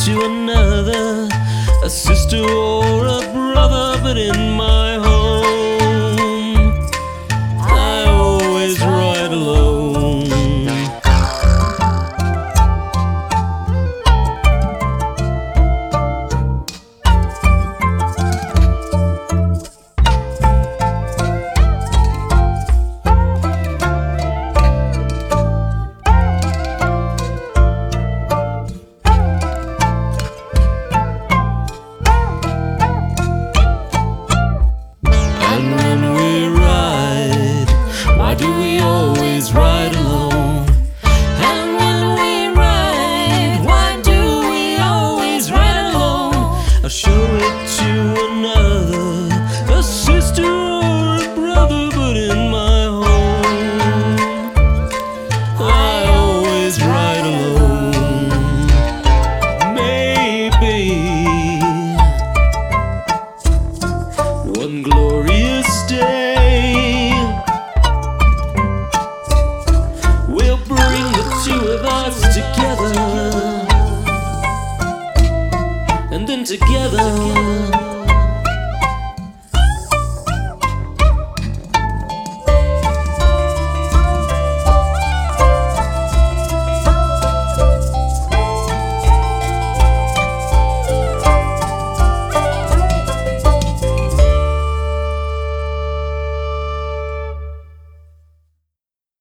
to another, a sister or a brother, but in my home I always ride alone. And when we ride, why do we always ride alone? And when we ride, why do we always ride alone? I'll show it to another, a sister or a brother, but in my home I always ride alone. Maybe one glorious day we'll bring the two of us together, and then together